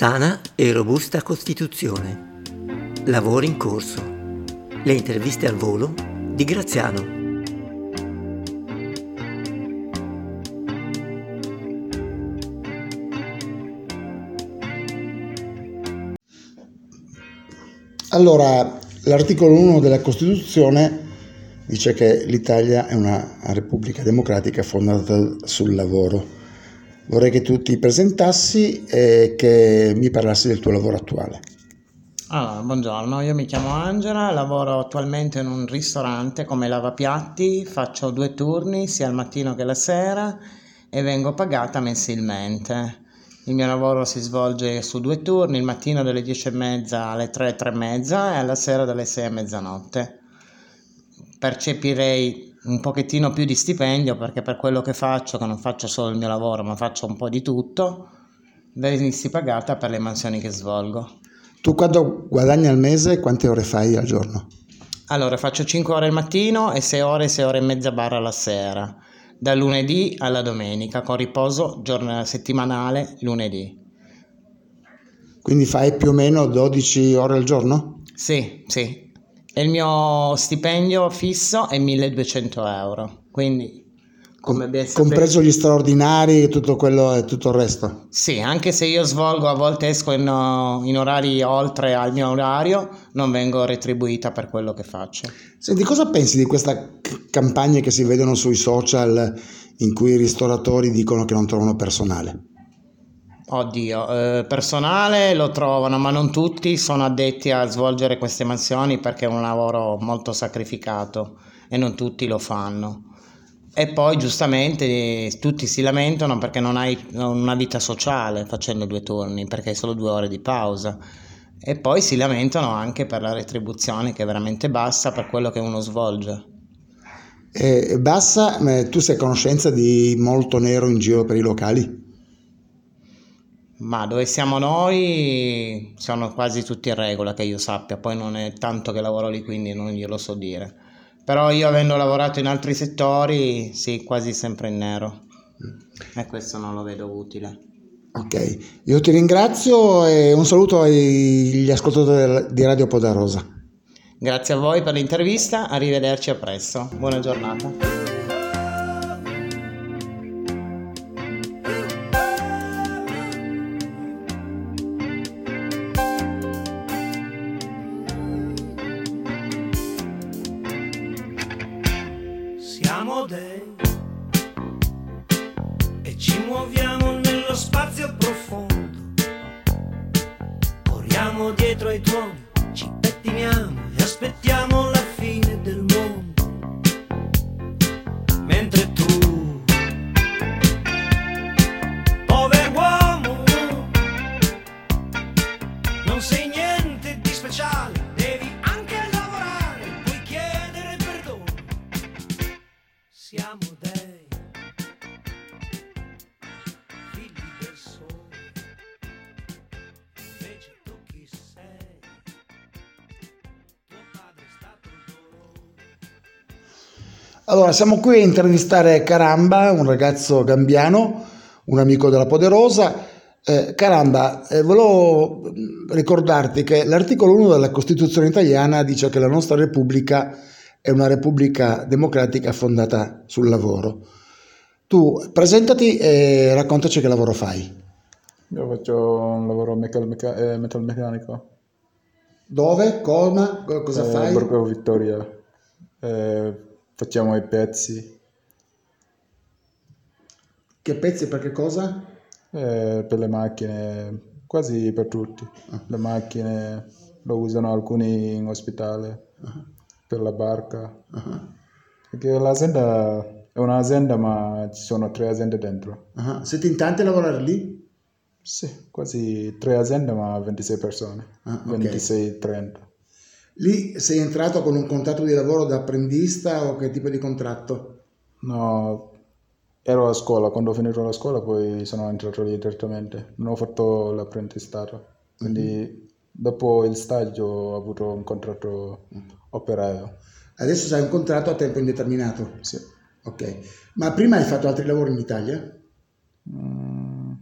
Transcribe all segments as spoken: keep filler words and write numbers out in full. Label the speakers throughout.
Speaker 1: Sana e robusta Costituzione. Lavori in corso. Le interviste al volo di Graziano.
Speaker 2: Allora, l'articolo uno della Costituzione dice che l'Italia è una repubblica democratica fondata sul lavoro. Vorrei che tu ti presentassi e che mi parlassi del tuo lavoro attuale.
Speaker 3: Allora, buongiorno, io mi chiamo Angela, lavoro attualmente in un ristorante come lavapiatti, faccio due turni sia al mattino che la sera e vengo pagata mensilmente. Il mio lavoro si svolge su due turni, il mattino dalle dieci e mezza alle tre, tre e mezza e alla sera dalle sei a mezzanotte. Percepirei un pochettino più di stipendio perché per quello che faccio, che non faccio solo il mio lavoro ma faccio un po' di tutto, venissi pagata per le mansioni che svolgo.
Speaker 2: Tu quanto guadagni al mese e quante ore fai al giorno?
Speaker 3: Allora, faccio cinque ore al mattino e sei ore, sei ore e mezza barra la sera, dal lunedì alla domenica, con riposo giorno settimanale lunedì.
Speaker 2: Quindi fai più o meno dodici ore al giorno?
Speaker 3: Sì, sì. E il mio stipendio fisso è milleduecento euro, quindi come ben sapete...
Speaker 2: Compreso gli straordinari e tutto quello e tutto il resto?
Speaker 3: Sì, anche se io svolgo, a volte esco in, in orari oltre al mio orario, non vengo retribuita per quello che faccio.
Speaker 2: Senti, cosa pensi di queste campagne che si vedono sui social in cui i ristoratori dicono che non trovano personale?
Speaker 3: Oddio, eh, personale lo trovano, ma non tutti sono addetti a svolgere queste mansioni perché è un lavoro molto sacrificato e non tutti lo fanno. E poi giustamente tutti si lamentano perché non hai una vita sociale facendo due turni, perché hai solo due ore di pausa. E poi si lamentano anche per la retribuzione che è veramente bassa per quello che uno svolge.
Speaker 2: E bassa, ma tu sei a conoscenza di molto nero in giro per i locali?
Speaker 3: Ma dove siamo noi sono quasi tutti in regola che io sappia, poi non è tanto che lavoro lì quindi non glielo so dire. Però io avendo lavorato in altri settori, sì, quasi sempre in nero. E questo non lo vedo utile.
Speaker 2: Ok, io ti ringrazio e un saluto agli ascoltatori di Radio Poderosa.
Speaker 3: Grazie a voi per l'intervista, arrivederci a presto. Buona giornata.
Speaker 4: Siamo dei e ci muoviamo nello spazio profondo, corriamo dietro ai tuoni, ci pettiniamo e aspettiamo la fine del mondo, mentre tu, povero uomo, non sei niente di speciale, devi anche lavorare, puoi chiedere perdono. Siamo dei figli del sole, invece tu chi sei? Tuo padre è stato il dolore.
Speaker 2: Allora, siamo qui a intervistare Caramba, un ragazzo gambiano, un amico della Poderosa. Eh, Caramba, eh, volevo ricordarti che l'articolo uno della Costituzione italiana dice che la nostra Repubblica è una repubblica democratica fondata sul lavoro. Tu presentati e raccontaci che lavoro fai.
Speaker 5: Io faccio un lavoro metal, meca- eh, metalmeccanico.
Speaker 2: Dove? Come? Cosa
Speaker 5: eh,
Speaker 2: fai?
Speaker 5: Borgo Vittoria. Eh, facciamo i pezzi
Speaker 2: Che pezzi per che cosa?
Speaker 5: eh, per le macchine, quasi per tutti. Le macchine lo usano alcuni in ospedale, per la barca. Perché l'azienda è un'azienda, ma ci sono tre aziende dentro.
Speaker 2: Ah, siete in tanti a lavorare lì?
Speaker 5: Sì, quasi tre aziende, ma ventisei persone.
Speaker 2: Ah, ok.
Speaker 5: ventisei trenta.
Speaker 2: Lì sei entrato con un contratto di lavoro da apprendista o che tipo di contratto?
Speaker 5: No, ero a scuola, quando ho finito la scuola poi sono entrato lì direttamente, non ho fatto l'apprendistato, quindi dopo il stagio ho avuto un contratto operaio.
Speaker 2: Adesso sei un contratto a tempo indeterminato?
Speaker 5: Sì.
Speaker 2: Ok, ma prima hai fatto altri lavori in Italia?
Speaker 5: Mm,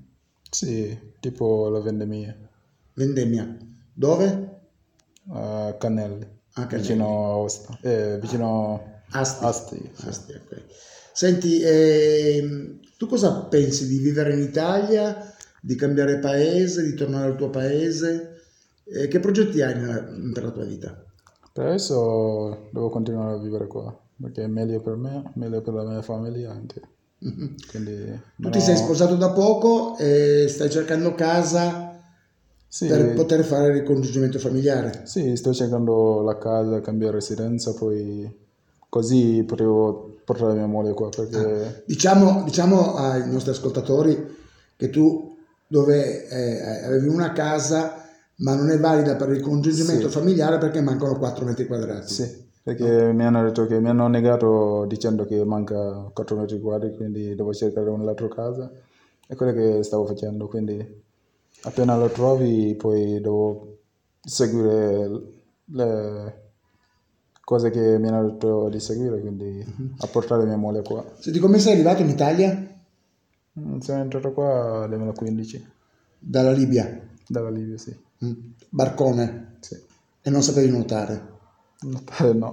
Speaker 5: Sì, tipo la vendemmia
Speaker 2: Vendemmia. Dove?
Speaker 5: a Cannelli,
Speaker 2: A Cannelli.
Speaker 5: vicino a Aosta, eh, vicino
Speaker 2: Asti.
Speaker 5: Asti, sì.
Speaker 2: Asti, ok. Senti, ehm, tu cosa pensi di vivere in Italia, di cambiare paese, di tornare al tuo paese? Eh, che progetti hai nella- per la tua vita?
Speaker 5: Per adesso devo continuare a vivere qua, perché è meglio per me, meglio per la mia famiglia anche.
Speaker 2: Mhm.
Speaker 5: Quindi
Speaker 2: Tu
Speaker 5: non
Speaker 2: ti sei
Speaker 5: ho-
Speaker 2: sposato da poco e stai cercando casa
Speaker 5: Sì,
Speaker 2: per poter fare il ricongiungimento familiare.
Speaker 5: sì, sto cercando la casa, cambiare residenza, poi così potevo portare mia moglie qua, perché
Speaker 2: Diciamo, diciamo ai nostri ascoltatori che tu dove eh, avevi una casa ma non è valida per il ricongiungimento
Speaker 5: Sì.
Speaker 2: familiare perché mancano quattro metri quadrati.
Speaker 5: sì, perché mi hanno detto che mi hanno negato dicendo che manca quattro metri quadri, quindi devo cercare un'altra casa. È quello che stavo facendo, quindi appena lo trovi poi devo seguire le cose che mi hanno detto di seguire, quindi apportare mia moglie qua.
Speaker 2: Senti, come sei arrivato in Italia?
Speaker 5: Mm, Sono entrato qua nel duemilaquindici,
Speaker 2: Dalla Libia,
Speaker 5: dalla Libia, sì.
Speaker 2: mm, barcone,
Speaker 5: Sì.
Speaker 2: e non sapevi nuotare.
Speaker 5: Notare no.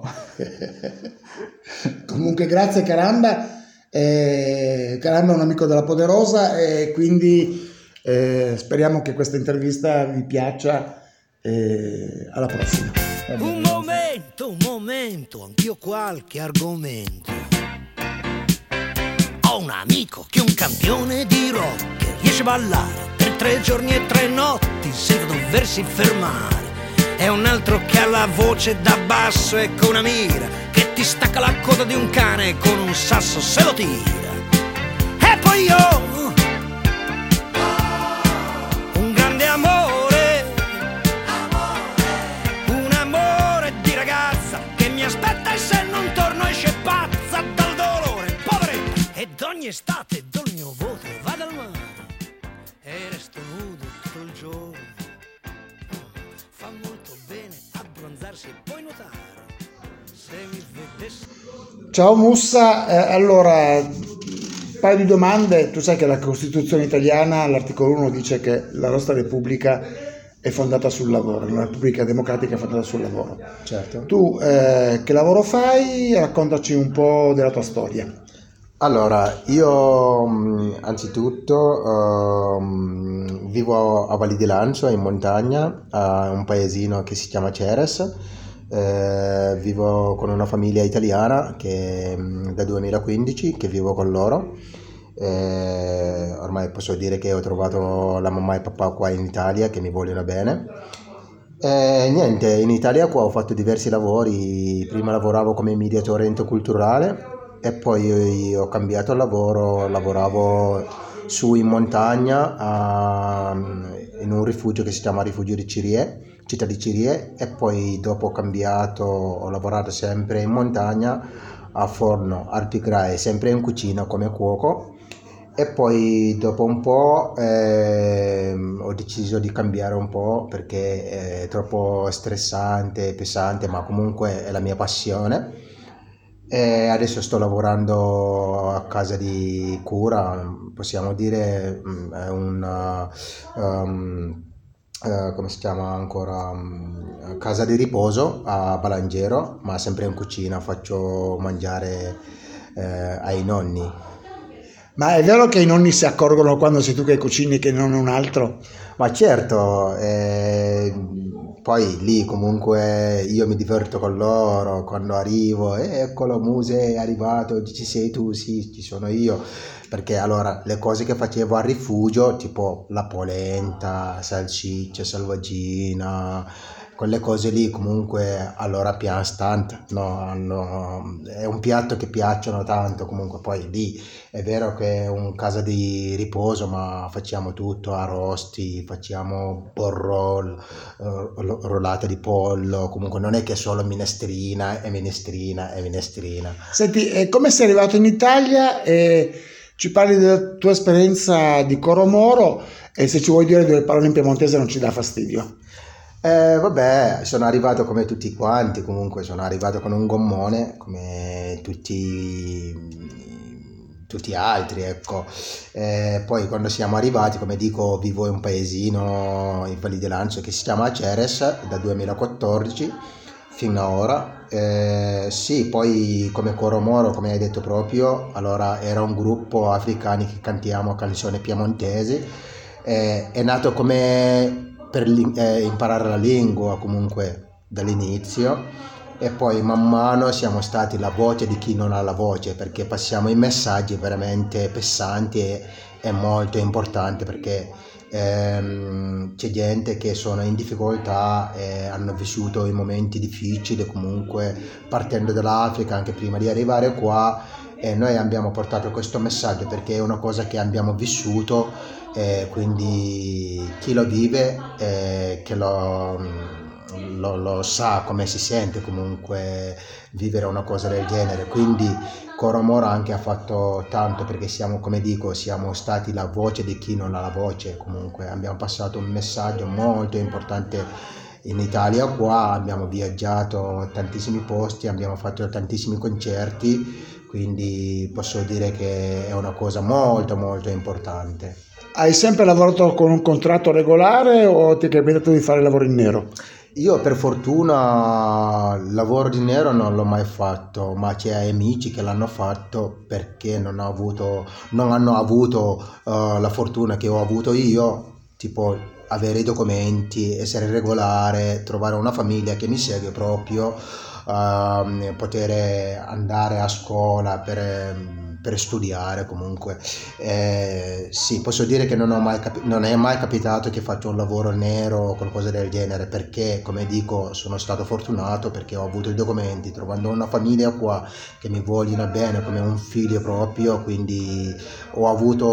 Speaker 2: Comunque grazie Caramba. Eh, Caramba è un amico della Poderosa e quindi eh, speriamo che questa intervista vi piaccia. Eh, alla prossima.
Speaker 4: Un momento, un momento, anch'io ho qualche argomento. Ho un amico che è un campione di rock, che riesce a ballare per tre giorni e tre notti senza doversi fermare. È un altro che ha la voce da basso e con una mira che ti stacca la coda di un cane con un sasso se lo tira. E poi io, un grande amore, un amore di ragazza che mi aspetta e se non torno esce pazza dal dolore, poveretta. Ed ogni estate do il mio voto, vado al mare e resto nudo tutto il giorno. Fa molto bene abbronzarsi e poi nuotare. Se mi vedessi.
Speaker 2: Ciao Mussa, eh, allora un paio di domande. Tu sai che la Costituzione italiana all'articolo uno dice che la nostra Repubblica è fondata sul lavoro, una Repubblica democratica è fondata sul lavoro.
Speaker 6: Certo.
Speaker 2: Tu eh, che lavoro fai? Raccontaci un po' della tua storia.
Speaker 6: Allora, io mh, anzitutto ehm, vivo a Valli di Lancio, in montagna, a un paesino che si chiama Ceres. Eh, vivo con una famiglia italiana che mh, da duemilaquindici che vivo con loro. Eh, ormai posso dire che ho trovato la mamma e papà qua in Italia che mi vogliono bene. E niente, in Italia qua ho fatto diversi lavori. Prima lavoravo come mediatore entoculturale e poi ho cambiato lavoro, lavoravo su in montagna a- in un rifugio che si chiama Rifugio di Cirie, città di Cirie, e poi dopo ho cambiato, ho lavorato sempre in montagna a forno, arpigrae, sempre in cucina come cuoco. E poi dopo un po' ehm, ho deciso di cambiare un po' perché è troppo stressante, pesante, ma comunque è la mia passione. E adesso sto lavorando a casa di cura, possiamo dire, mm, è un uh, um, eh, come si chiama ancora, mm, casa di riposo a Balangero, ma sempre in cucina, faccio mangiare eh, ai nonni.
Speaker 2: Ma è vero che i nonni si accorgono quando sei tu che cucini che non un altro?
Speaker 6: Ma certo, eh, poi lì comunque io mi diverto con loro quando arrivo, "Eh, eccolo Muse è arrivato, ci sei tu, sì, ci sono io", perché allora le cose che facevo al rifugio, tipo la polenta, salsiccia, selvaggina, quelle cose lì comunque allora piace tanto, no? Hanno- è un piatto che piacciono tanto, comunque poi lì è vero che è un casa di riposo, ma facciamo tutto, arrosti, facciamo borrol, eh, ro- rollate di pollo, comunque non è che solo minestrina e minestrina e minestrina.
Speaker 2: Senti, eh, come sei arrivato in Italia? E ci parli della tua esperienza di Coromoro e se ci vuoi dire due parole in piemontese non ci dà fastidio.
Speaker 6: Eh, vabbè, sono arrivato come tutti quanti, comunque sono arrivato con un gommone, come tutti tutti altri, ecco. Eh, poi quando siamo arrivati, come dico, vivo in un paesino in Valle di Lancio che si chiama Ceres dal duemilaquattordici fino ad ora. Eh, sì, poi come Coro Moro, come hai detto proprio, allora era un gruppo africani che cantiamo canzoni piemontesi. Eh, è nato come per eh, imparare la lingua comunque dall'inizio, e poi man mano siamo stati la voce di chi non ha la voce, perché passiamo i messaggi veramente pesanti e è molto importante, perché ehm, c'è gente che sono in difficoltà e hanno vissuto i momenti difficili comunque partendo dall'Africa anche prima di arrivare qua, e noi abbiamo portato questo messaggio perché è una cosa che abbiamo vissuto, e quindi chi lo vive eh, che lo Lo, lo sa come si sente comunque vivere una cosa del genere. Quindi Coro Moro anche ha fatto tanto, perché siamo, come dico, siamo stati la voce di chi non ha la voce. Comunque abbiamo passato un messaggio molto importante in Italia qua, abbiamo viaggiato a tantissimi posti, abbiamo fatto tantissimi concerti, quindi posso dire che è una cosa molto molto importante.
Speaker 2: Hai sempre lavorato con un contratto regolare o ti è capitato di fare lavoro in nero?
Speaker 6: Io per fortuna lavoro di nero non l'ho mai fatto, ma c'è amici che l'hanno fatto perché non ho avuto, non hanno avuto uh, la fortuna che ho avuto io, tipo avere i documenti, essere regolare, trovare una famiglia che mi segue proprio, uh, poter andare a scuola per... per studiare comunque. Eh, sì, posso dire che non, ho mai capi- non è mai capitato che faccio un lavoro nero o qualcosa del genere, perché come dico sono stato fortunato, perché ho avuto i documenti, trovando una famiglia qua che mi vogliono bene come un figlio proprio, quindi ho avuto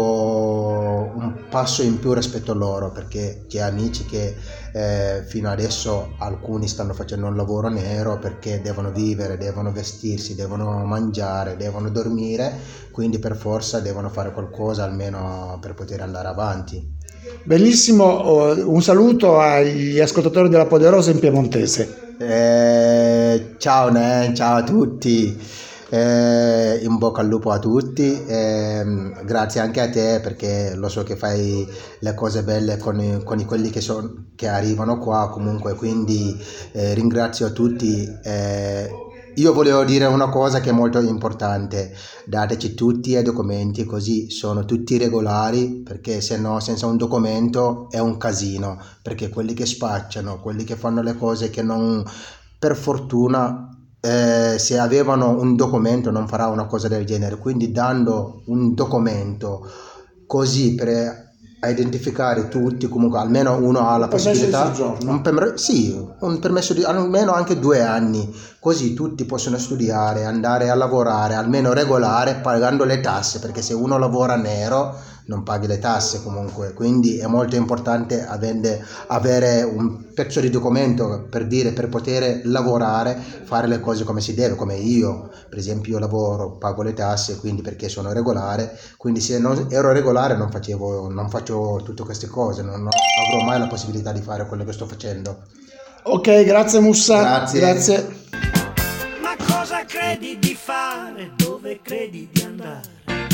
Speaker 6: un passo in più rispetto a loro, perché c'è amici che eh, fino adesso alcuni stanno facendo un lavoro nero perché devono vivere, devono vestirsi, devono mangiare, devono dormire, quindi per forza devono fare qualcosa almeno per poter andare avanti.
Speaker 2: Benissimo, un saluto agli ascoltatori della Poderosa in piemontese.
Speaker 6: Eh, ciao Nen, ciao a tutti, eh, in bocca al lupo a tutti, eh, grazie anche a te, perché lo so che fai le cose belle con, con quelli che, son, che arrivano qua comunque, quindi eh, ringrazio a tutti. eh, Io volevo dire una cosa che è molto importante: dateci tutti i documenti, così sono tutti regolari, perché se no senza un documento è un casino, perché quelli che spacciano, quelli che fanno le cose che non, per fortuna eh, se avevano un documento non farà una cosa del genere, quindi dando un documento così per a identificare tutti, comunque almeno uno ha la possibilità, un permesso, sì, un permesso di almeno anche due anni, così tutti possono studiare, andare a lavorare, almeno regolare, pagando le tasse, perché se uno lavora nero non paghi le tasse comunque, quindi è molto importante avere, avere un pezzo di documento per dire, per poter lavorare, fare le cose come si deve, come io, per esempio io lavoro, pago le tasse, quindi perché sono regolare, quindi se non ero regolare non facevo, non faccio tutte queste cose, non avrò mai la possibilità di fare quello che sto facendo.
Speaker 2: Ok, grazie Mussa.
Speaker 6: Grazie.
Speaker 2: Grazie.
Speaker 4: Ma cosa credi di fare? Dove credi di andare?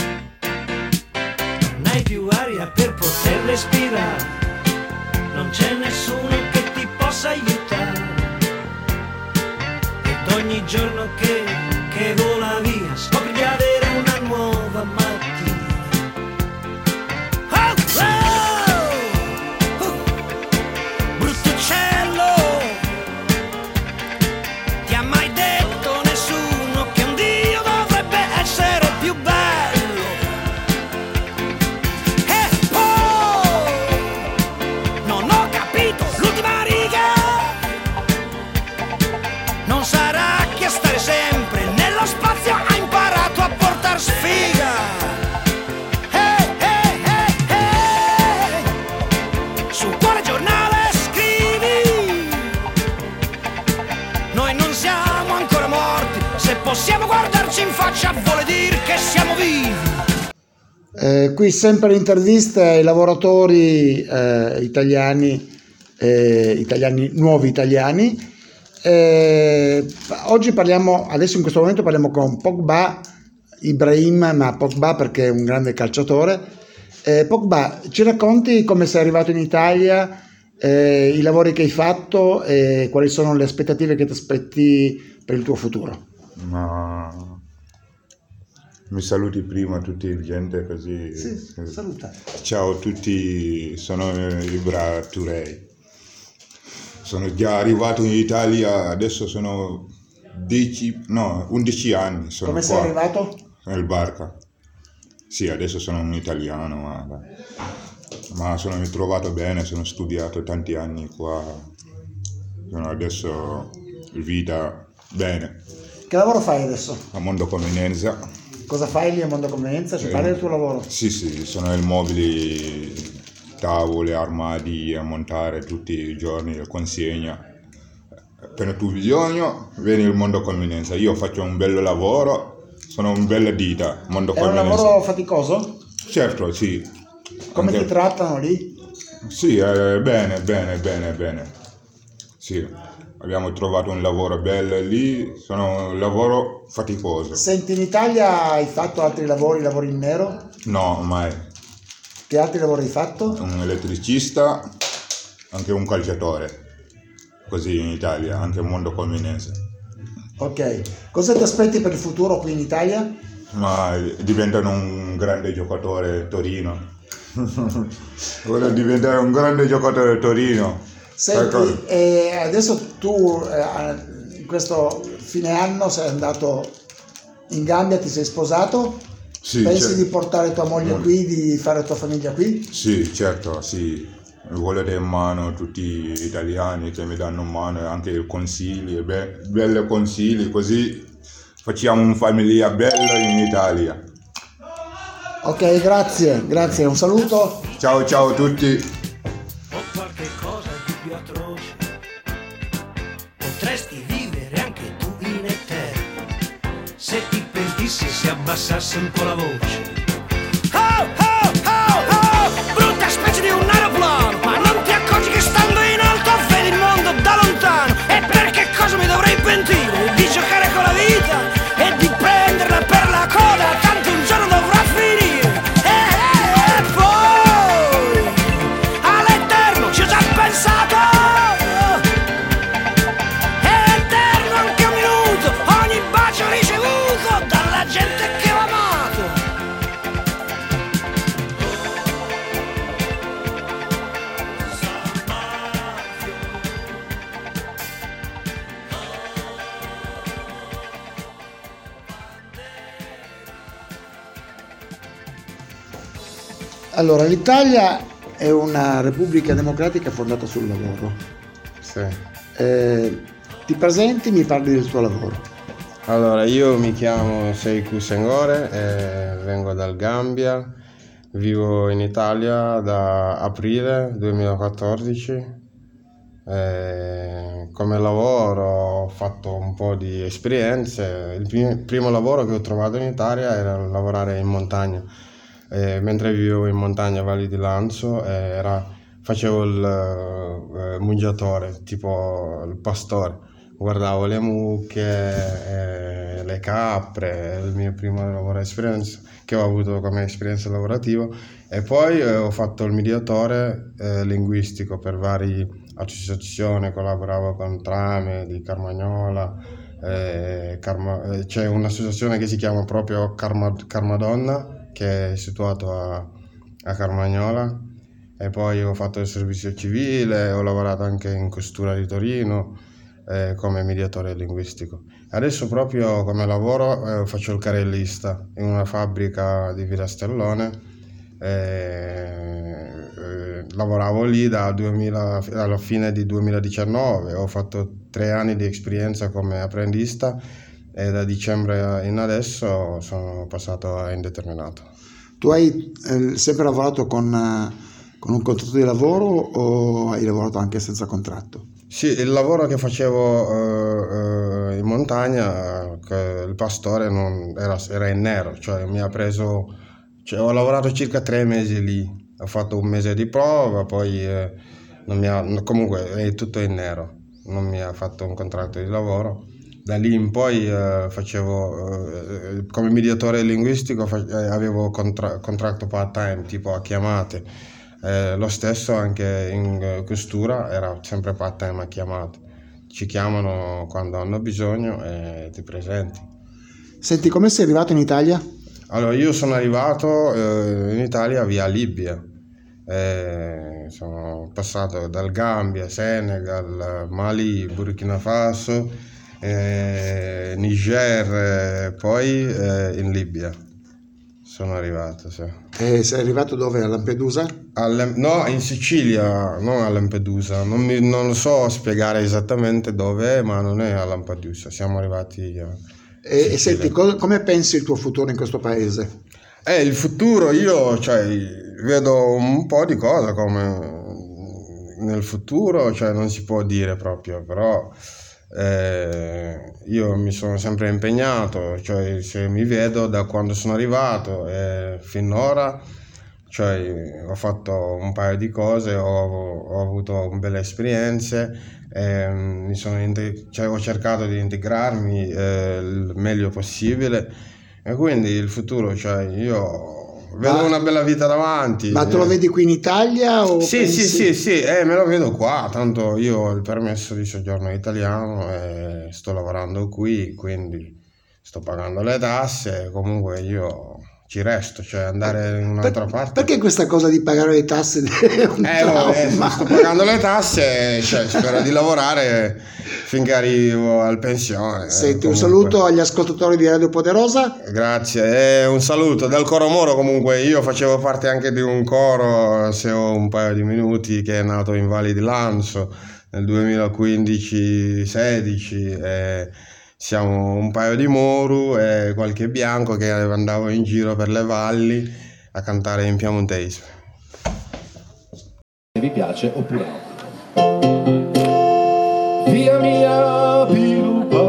Speaker 4: Non hai più aria per poter respirare, non c'è nessuno che ti possa aiutare, ed ogni giorno che, che vola via scopri di avere una nuova mattina. Oh, oh, oh, brutto uccello, ti ha mai detto nessuno che un Dio dovrebbe essere più bello? Sfiga. Hey, hey, hey, hey. Su quale giornale scrivi? Noi non siamo ancora morti, se possiamo guardarci in faccia vuole dire che siamo vivi.
Speaker 2: Eh, qui sempre interviste ai lavoratori eh, italiani, eh, italiani, nuovi italiani. Eh, oggi parliamo, adesso in questo momento parliamo con Pogba, Ibrahim, ma Pogba perché è un grande calciatore. Eh, Pogba, ci racconti come sei arrivato in Italia, eh, i lavori che hai fatto e quali sono le aspettative che ti aspetti per il tuo futuro?
Speaker 7: Ma mi saluti prima tutti la gente così.
Speaker 2: Sì, saluta.
Speaker 7: Ciao a tutti, sono Ibra Turei. Sono già arrivato in Italia, adesso sono dieci, no, undici anni. Sono
Speaker 2: Come
Speaker 7: qua,
Speaker 2: sei arrivato?
Speaker 7: nel Barca. Sì, adesso sono un italiano, ma, ma sono mi trovato bene, sono studiato tanti anni qua. Sono adesso vita bene.
Speaker 2: Che lavoro fai adesso?
Speaker 7: A Mondo Convenienza.
Speaker 2: Cosa fai lì a Mondo Convenienza? Ci
Speaker 7: Eh,
Speaker 2: parli del tuo lavoro?
Speaker 7: Sì, sì, sono il mobili, tavole, armadi a montare tutti i giorni, la consegna. Appena tu bisogno, vieni al Mondo Convenienza. Io faccio un bel lavoro, sono un bella ditta, Mondo
Speaker 2: È un
Speaker 7: Convenienza.
Speaker 2: lavoro faticoso?
Speaker 7: Certo, sì.
Speaker 2: Come
Speaker 7: Anche-
Speaker 2: ti trattano lì?
Speaker 7: Sì, eh, bene, bene, bene, bene. Sì, abbiamo trovato un lavoro bello lì, sono un lavoro faticoso.
Speaker 2: Senti, in Italia hai fatto altri lavori, lavori in nero?
Speaker 7: No, mai.
Speaker 2: Che altri lavori hai fatto?
Speaker 7: Un elettricista, anche un calciatore. Così in Italia, anche Mondo Convenienza.
Speaker 2: Ok. Cosa ti aspetti per il futuro qui in Italia?
Speaker 7: Ma diventano un grande giocatore Torino. Voglio diventare un grande giocatore Torino.
Speaker 2: Senti,
Speaker 7: Ecco.
Speaker 2: e adesso tu eh, in questo fine anno sei andato in Gambia, ti sei sposato?
Speaker 7: Sì,
Speaker 2: Pensi
Speaker 7: cer-
Speaker 2: di portare tua moglie
Speaker 7: Molto.
Speaker 2: qui, di fare tua famiglia qui?
Speaker 7: Sì, certo, sì. Volete in mano tutti gli italiani che mi danno in mano anche i consigli, be- belli consigli, così facciamo una famiglia bella in Italia.
Speaker 2: Ok, grazie, grazie, un saluto.
Speaker 7: Ciao ciao a tutti.
Speaker 4: O qualche cosa di più atroce. Potresti vivere anche tu in eterno se ti pentissi e si abbassasse un po' la voce. Oh, oh, oh, oh, brutta specie di un aeroplano, ma non ti accorgi che stando in alto vedi il mondo da lontano. E perché cosa mi dovrei pentire di giocare con la vita e di prenderla per la coda, tanto un giorno dovrà finire. E, e, e poi all'eterno ci ho già pensato. È eterno anche un minuto, ogni bacio ricevuto dalla gente che ho amato.
Speaker 2: Allora, l'Italia è una repubblica democratica fondata sul lavoro.
Speaker 8: Sì.
Speaker 2: Eh, ti presenti, mi parli del tuo lavoro.
Speaker 8: Allora, io mi chiamo Seiku Senghore, e vengo dal Gambia, vivo in Italia da aprile duemilaquattordici. Eh, come lavoro ho fatto un po' di esperienze. Il primo, primo lavoro che ho trovato in Italia era lavorare in montagna. Eh, mentre vivevo in montagna a Valli di Lanzo, eh, era, facevo il eh, mungiatore, tipo il pastore. Guardavo le mucche, eh, le capre, il mio primo lavoro esperienza che ho avuto come esperienza lavorativa, e poi eh, ho fatto il mediatore eh, linguistico per varie associazioni, collaboravo con Trame di Carmagnola, eh, Carma- eh, c'è un'associazione che si chiama proprio Carma- Carmadonna, che è situato a, a Carmagnola, e poi ho fatto il servizio civile, ho lavorato anche in questura di Torino eh, come mediatore linguistico. Adesso proprio come lavoro eh, faccio il carrellista in una fabbrica di Villa Stellone. Eh, eh, lavoravo lì da duemila, alla fine di duemiladiciannove, ho fatto tre anni di esperienza come apprendista e da dicembre in adesso sono passato a indeterminato.
Speaker 2: Tu hai eh, sempre lavorato con, eh, con un contratto di lavoro o hai lavorato anche senza contratto?
Speaker 8: Sì, il lavoro che facevo eh, eh, in montagna, che il pastore non, era, era in nero, cioè mi ha preso, cioè, ho lavorato circa tre mesi lì, ho fatto un mese di prova, poi eh, non mi ha, comunque è tutto in nero, non mi ha fatto un contratto di lavoro. Da lì in poi eh, facevo, eh, come mediatore linguistico, fa- eh, avevo contra- contratto part-time, tipo a chiamate. Eh, lo stesso anche in eh, costura, era sempre part-time a chiamate. Ci chiamano quando hanno bisogno e ti presenti.
Speaker 2: Senti, come sei arrivato in Italia?
Speaker 8: Allora, io sono arrivato eh, in Italia via Libia. Eh, sono passato dal Gambia, Senegal, Mali, Burkina Faso, eh, Niger, eh, poi eh, in Libia sono arrivato, sì.
Speaker 2: E sei arrivato dove? A Lampedusa?
Speaker 8: A Lam- no, in Sicilia, non a Lampedusa. Non, mi, non lo so spiegare esattamente dove, ma non è a Lampedusa. Siamo arrivati a
Speaker 2: E, e
Speaker 8: Sicilia.
Speaker 2: senti, co- come pensi il tuo futuro in questo paese?
Speaker 8: Eh, il futuro, io cioè, vedo un po' di cose come nel futuro, cioè non si può dire proprio, però eh, io mi sono sempre impegnato, cioè se mi vedo da quando sono arrivato e finora, cioè ho fatto un paio di cose, ho, ho avuto belle esperienze, eh, mi sono inte- cioè, ho cercato di integrarmi eh, il meglio possibile. E quindi il futuro, cioè io vedo
Speaker 2: Ma-
Speaker 8: una bella vita davanti.
Speaker 2: Ma te lo vedi qui in Italia o
Speaker 8: Sì,
Speaker 2: pensi-
Speaker 8: sì, sì, sì, eh, me lo vedo qua, tanto io ho il permesso di soggiorno italiano e sto lavorando qui, quindi sto pagando le tasse, comunque io ci resto, cioè andare in un'altra
Speaker 2: Per-
Speaker 8: parte.
Speaker 2: Perché questa cosa di pagare le tasse è un
Speaker 8: Eh, vabbè,
Speaker 2: trauma?
Speaker 8: sto pagando le tasse, cioè, spero di lavorare finché arrivo al pensione. eh,
Speaker 2: Senti, un
Speaker 8: comunque.
Speaker 2: saluto agli ascoltatori di Radio Poderosa.
Speaker 8: Grazie, e un saluto dal coro Moro. Comunque io facevo parte anche di un coro, se ho un paio di minuti, che è nato in Valli di Lanzo nel duemilaquindici sedici, e siamo un paio di Moru e qualche bianco che andavo in giro per le valli a cantare in piemontese.
Speaker 9: Se vi piace oppure no. Via mia Pilupa,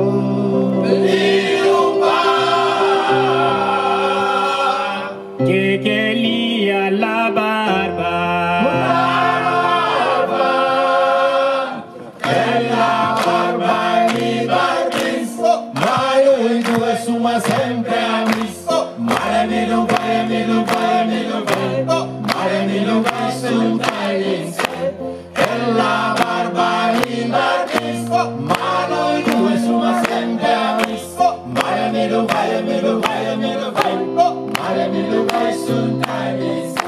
Speaker 10: che che lì alla barba,
Speaker 9: e la barba mi barbiso, ma noi due siamo sempre amici. Mare mi lo vai, mi lo vai, mi lo vai, mare mi lo vai sul tagliense, e la barba mi barbiso, ma noi due siamo sempre amici. Mare mi lo vai, mi lo vai, mi lo vai, mare mi lo vai sul tagliense.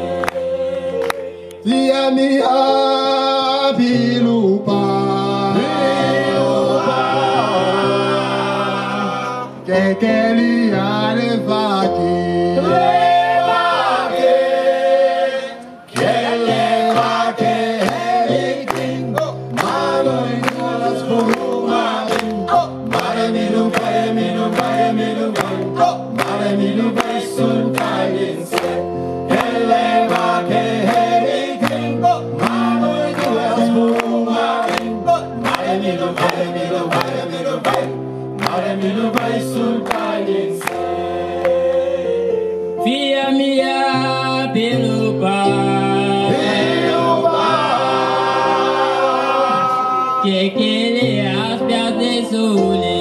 Speaker 9: Via mia Pilupa, che che li ha le vacche, le vacche, che le vacche e mi tingo, ma noi non la sfuma, mare mi lo vai, mi lo vai, mi lo vai, mare mi lo vai sul tagliense, che le vacche e mi tingo, ma noi due la sfuma, mare mi lo vai, mi lo vai, mi lo vai, mare mi lo vai sul tagliense.
Speaker 10: via mia Pilupa, che che le aspia de sole,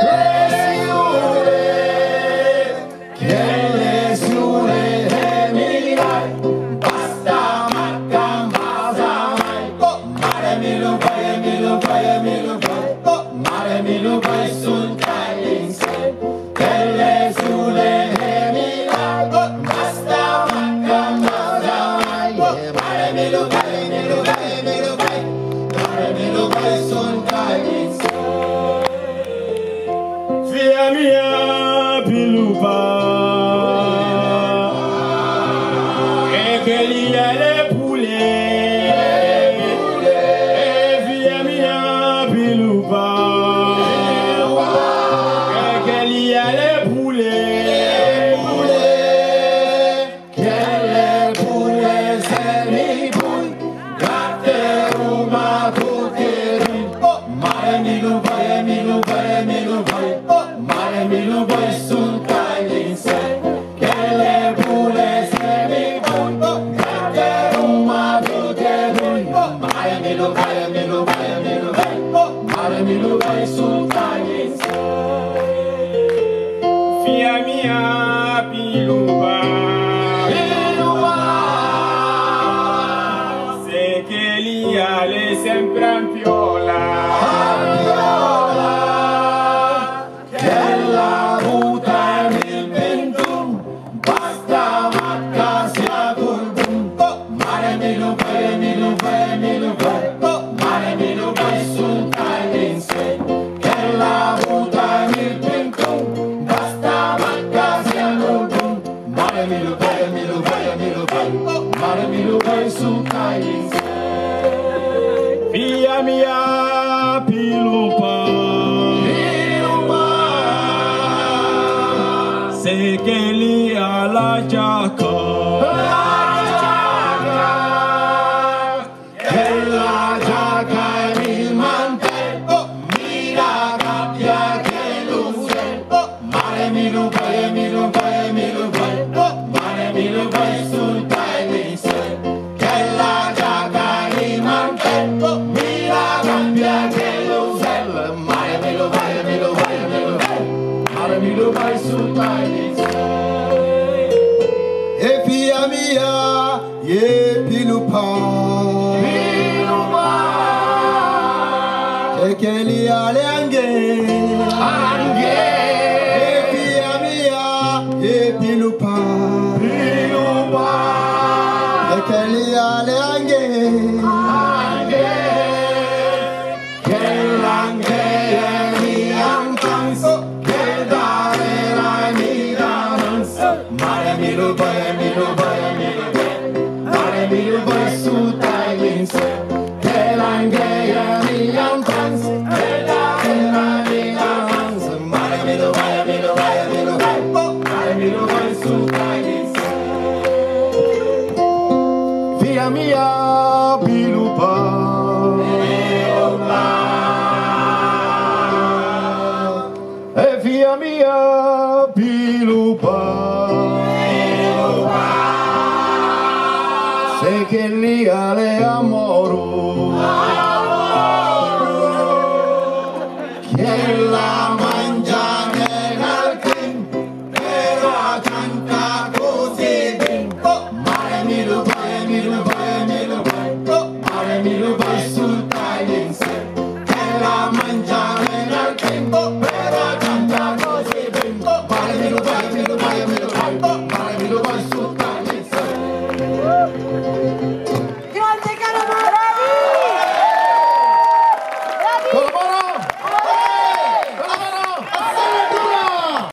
Speaker 9: che le sue e mi dai, basta macca basa mai, mare mi lo vai, mi lo vai, mi lo vai, mare mi lo vai sul tagliense, che le sue e mi dai, basta macca basa mai, mare mi lo vai, mi lo vai, mi lo vai, mare mi lo vai sul tagliense.
Speaker 10: via mia Pilupa, che che lì alle pule, e via mia Pilupa, che che lì alle pule,
Speaker 9: che le pure se mi puoi, gratte Roma tutti mare mi lo vai, mi lo vai, mi lo vai, mare mi lo vai sul tagliense, che le pure se mi puoi, gratte Roma tutti mare mi lo vai, mi lo vai, mi lo vai, mare mi lo vai sul tagliense. Fia mia pilupa, pilupa, se che lì alle sempre in piola, piola, che la buta nel vento, basta macca sia turbun, mare mi lo vai, mi lo vai, mi lo vai, mare mi lo vai sul tagliense, che la buta nel vento, basta macca sia turbun, mare mi lo vai, mi lo vai, mi lo vai, mare mi lo vai sul tagliense. Via mia pilupa, pilupa, se che lì alla giacca, la giacca, che la giacca è il mantello, mira gabbia che luce, mare mi lo vai, mi lo vai, mi lo vai, mare mi lo vai sul tagliense, che la giacca è il mantello, mira gabbia che luce, mare mi lo vai, mi lo vai, mi lo vai, mare mi lo vai sul tagliense. E fia mia, ye pilupa, pilupa, e che li ale anghe, anghe, e fia mia, ye pilupa, pilupa, e che li ale anghe, anghe, che l'anghe è mia ancanso, che dare la mia manso, mare mi lo vai, mi lo vai, mi lo vai, mare mi lo vai su tagliense, che l'anghe è mia ancanso, che dare la mia manso, mare mi lo vai, mi lo vai, mi lo vai, mare mi lo vai su tagliense. Via mia pilupa, e via mia pilupa, se che lì ale amoro, che la mangia nel crin, però canta così ben, mare mi lo vai, mi lo vai, mi lo vai, mare mi lo vai sul tagliense, che la mangia nel crin, però canta così ben, mare mi lo vai, mi lo vai, mi lo vai, mare mi lo